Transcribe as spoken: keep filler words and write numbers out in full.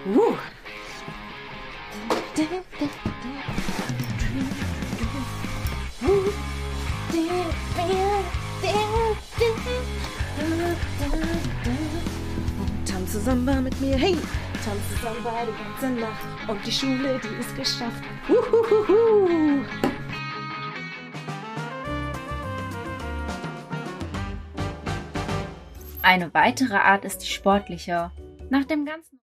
Uh. Tanze Samba mit mir, hey! Tanze Samba die ganze Nacht und die Schule, die ist geschafft. Uhuhuhu. Eine weitere Art ist die sportliche. Nach dem ganzen